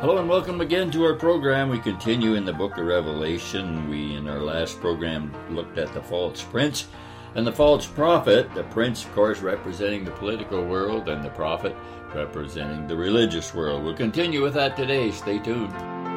Hello and welcome again to our program. We continue in the book of Revelation. We, in our last program, looked at the false prince and the false prophet. The prince, of course, representing the political world, and the prophet representing the religious world. We'll continue with that today. Stay tuned.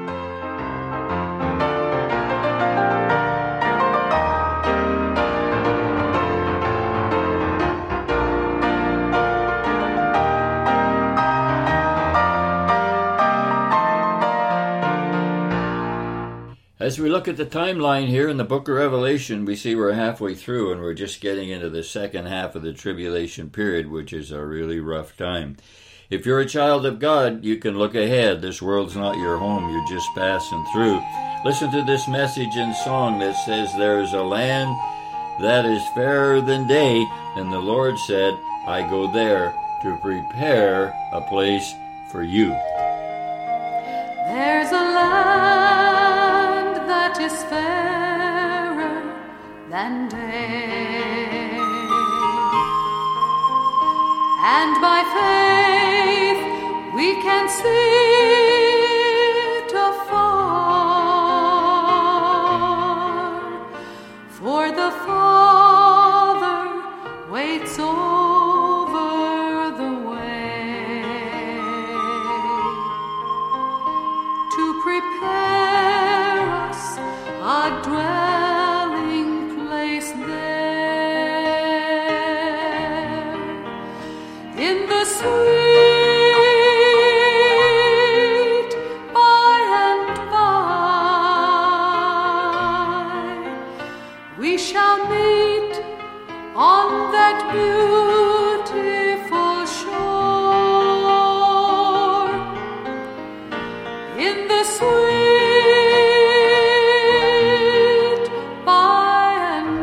As we look at the timeline here in the book of Revelation, we see we're halfway through and we're just getting into the second half of the tribulation period, which is a really rough time. If you're a child of God, you can look ahead. This world's not your home. You're just passing through. Listen to this message in song that says, "There is a land that is fairer than day, and the Lord said, I go there to prepare a place for you." There's a land that is fairer than day, and by faith we can see it afar, for the Father waits over the way to prepare us a dwelling place there in the sweet by and by. We shall meet on that beautiful shore in the sweet by and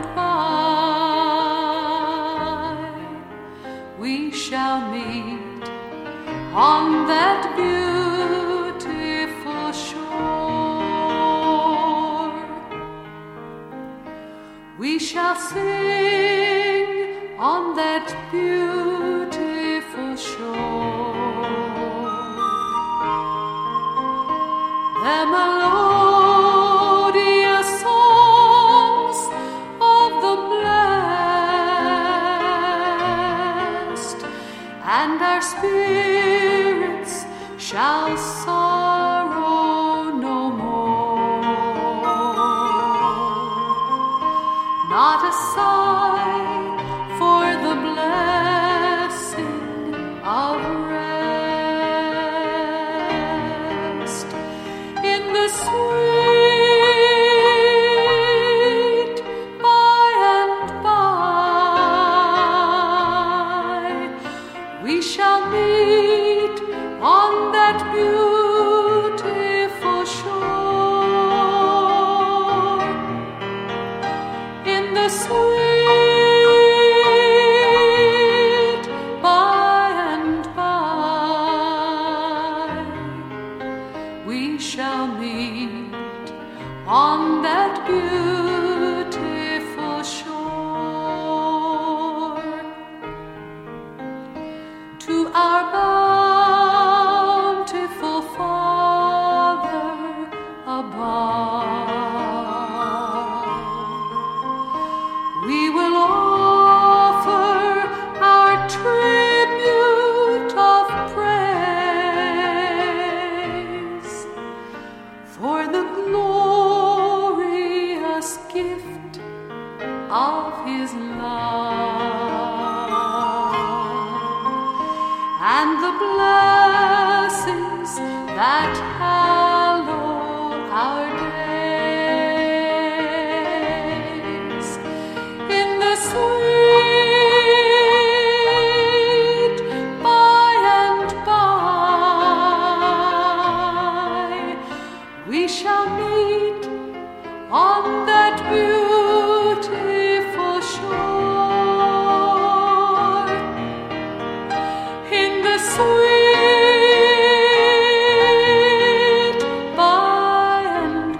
by. We shall meet on that beautiful shore. We shall sing on that beautiful shore the melodious songs of the blessed, and our spirits shall sorrow no more. Not a sigh for the blessing of rest in the sweet by and by. We shall meet on that beautiful shore in the sweet by and by. We shall meet on that beautiful shore. To our bountiful Father above, we will offer our tribute of praise for the glorious gift of His love and the blessings that hallow our days in the sweet by and by. We shall meet on that beautiful shore in the sweet by and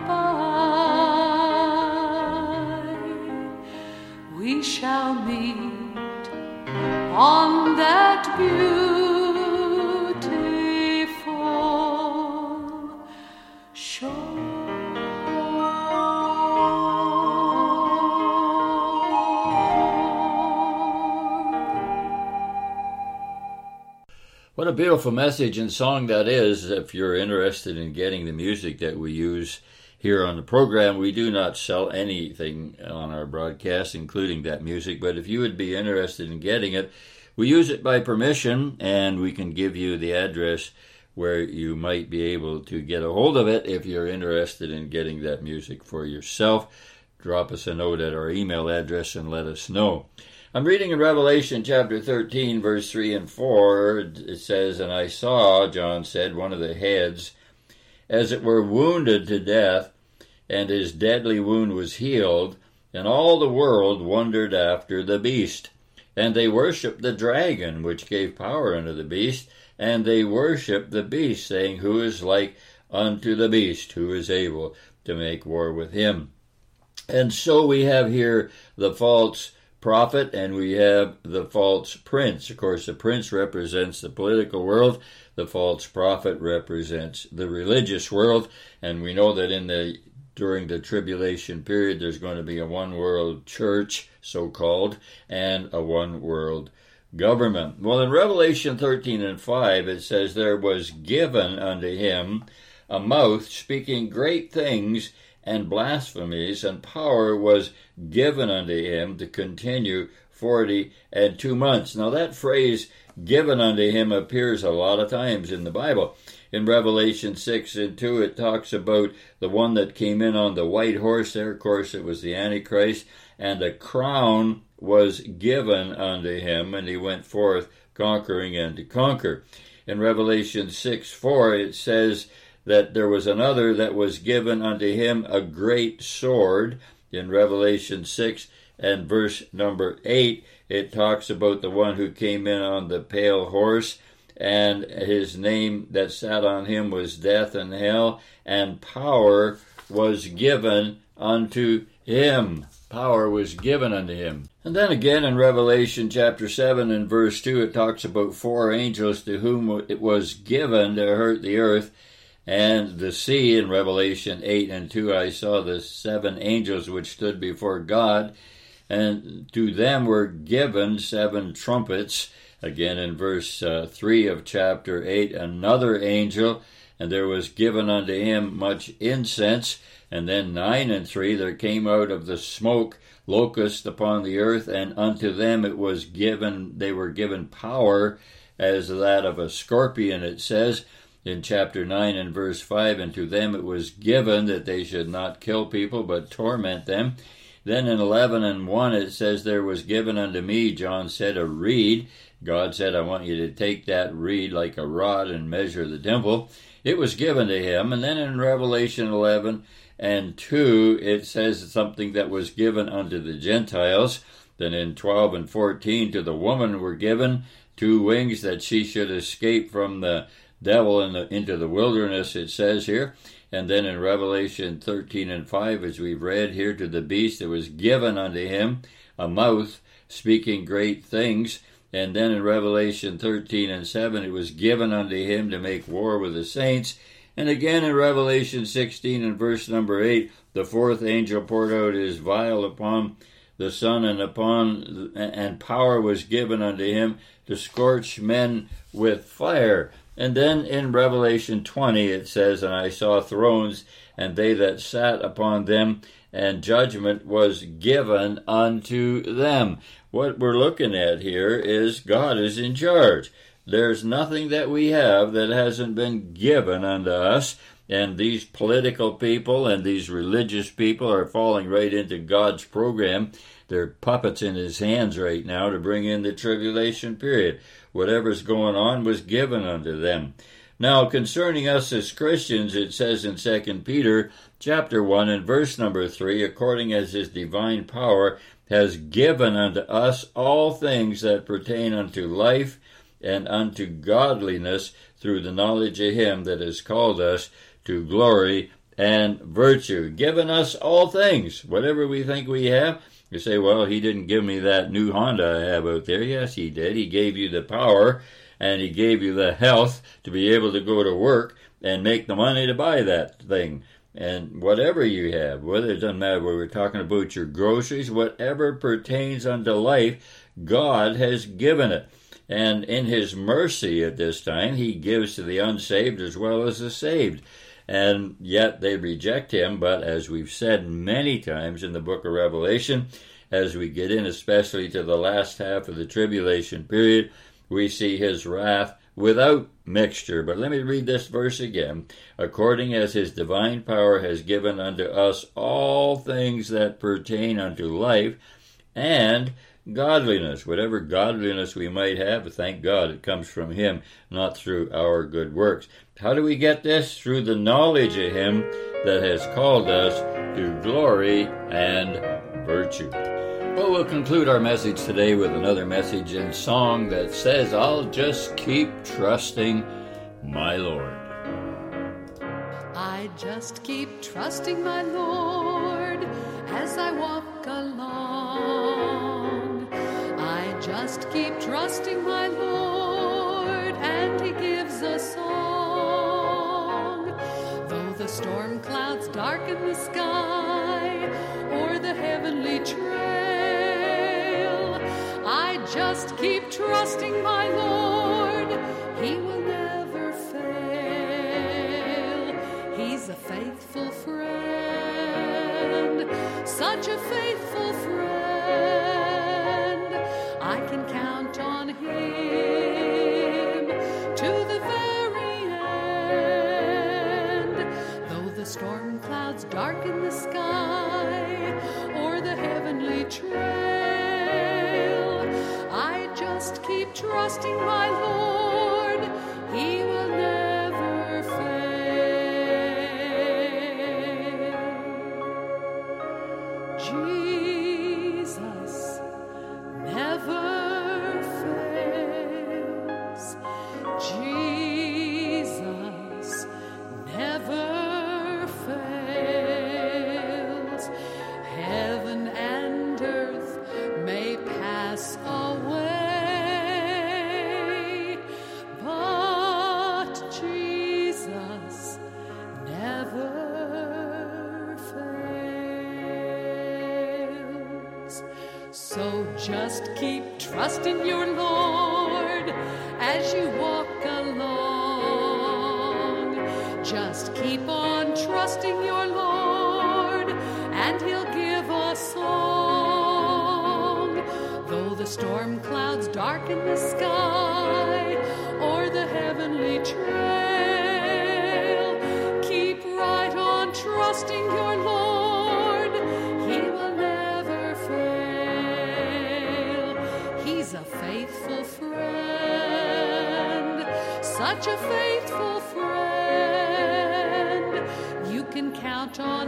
by. We shall meet on that beautiful What a beautiful message and song that is. If you're interested in getting the music that we use here on the program, we do not sell anything on our broadcast, including that music. But if you would be interested in getting it, we use it by permission, and we can give you the address where you might be able to get a hold of it if you're interested in getting that music for yourself. Drop us a note at our email address and let us know. I'm reading in Revelation chapter 13, verse 3 and 4. It says, "And I saw," John said, "one of the heads, as it were wounded to death, and his deadly wound was healed, and all the world wondered after the beast. And they worshipped the dragon, which gave power unto the beast, and they worshipped the beast, saying, Who is like unto the beast? Who is able to make war with him?" And so we have here the false prophet, and we have the false prince. Of course, the prince represents the political world. The false prophet represents the religious world. And we know that during the tribulation period, there's going to be a one-world church, so-called, and a one-world government. Well, in Revelation 13 and 5, it says, "There was given unto him a mouth speaking great things and blasphemies, and power was given unto him to continue 42 months." Now that phrase, "given unto him," appears a lot of times in the Bible. In Revelation 6 and 2, it talks about the one that came in on the white horse there. Of course, it was the Antichrist, and a crown was given unto him, and he went forth conquering and to conquer. In Revelation 6:4, it says that there was another that was given unto him a great sword. In Revelation 6 and verse number 8, it talks about the one who came in on the pale horse, and his name that sat on him was Death and Hell, and power was given unto him. Power was given unto him. And then again in Revelation chapter 7 and verse 2, it talks about 4 angels to whom it was given to hurt the earth and the sea. In Revelation 8 and 2, I saw the 7 angels which stood before God, and to them were given 7 trumpets. Again in verse 3 of chapter 8, another angel, and there was given unto him much incense. And then 9 and 3, there came out of the smoke locusts upon the earth, and unto them it was given, they were given power as that of a scorpion, it says. In chapter 9 and verse 5, and to them it was given that they should not kill people, but torment them. Then in 11 and 1, it says, "There was given unto me," John said, "a reed." God said, "I want you to take that reed like a rod and measure the temple." It was given to him. And then in Revelation 11 and 2, it says something that was given unto the Gentiles. Then in 12 and 14, to the woman were given 2 wings, that she should escape from the devil into the wilderness, it says here. And then in Revelation 13 and 5, as we've read here, to the beast it was given unto him a mouth speaking great things. And then in Revelation 13 and 7, it was given unto him to make war with the saints. And again in Revelation 16 and verse number 8, the 4th angel poured out his vial upon the sun, and power was given unto him to scorch men with fire. And then in Revelation 20 it says, "And I saw thrones, and they that sat upon them, and judgment was given unto them." What we're looking at here is God is in charge. There's nothing that we have that hasn't been given unto us. And these political people and these religious people are falling right into God's program. They're puppets in his hands right now to bring in the tribulation period. Whatever's going on was given unto them. Now, concerning us as Christians, it says in 2 Peter chapter 1 and verse number 3, "According as his divine power has given unto us all things that pertain unto life and unto godliness, through the knowledge of him that has called us to glory and virtue." Given us all things. Whatever we think we have, you say, "Well, he didn't give me that new Honda I have out there." Yes, he did. He gave you the power, and he gave you the health to be able to go to work and make the money to buy that thing. And whatever you have, whether it doesn't matter whether we're talking about your groceries, whatever pertains unto life, God has given it. And in his mercy at this time, he gives to the unsaved as well as the saved. And yet they reject him, but as we've said many times in the book of Revelation, as we get in especially to the last half of the tribulation period, we see his wrath without mixture. But let me read this verse again. According as his divine power has given unto us all things that pertain unto life and godliness. Whatever godliness we might have, thank God it comes from him, not through our good works. How do we get this? Through the knowledge of him that has called us to glory and virtue. Well, we'll conclude our message today with another message in song that says, I'll just keep trusting my Lord. I just keep trusting my Lord as I walk along. I just keep trusting my Lord, and he gives a song. Though the storm clouds darken the sky or the heavenly trail, I just keep trusting my Lord. He will never fail. He's a faithful friend, such a faithful friend. I can count on him to the very end. Though the storm clouds darken the sky or the heavenly trail, I just keep trusting my Lord. He will never fail. Jesus never fails. Jesus never fails. Heaven and earth may pass away, but Jesus never fails. So just keep trusting your Lord as you walk along. Just keep on trusting your Lord, and he'll give a song. Though the storm clouds darken the sky or the heavenly trail, keep right on trusting your Lord. He will never fail. He's a faithful friend, such a faithful friend. You can count on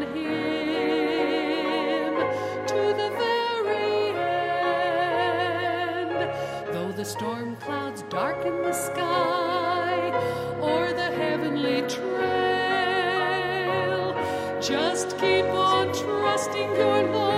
him to the very end. Though the storm clouds darken the sky or the heavenly trail, just keep on trusting your Lord.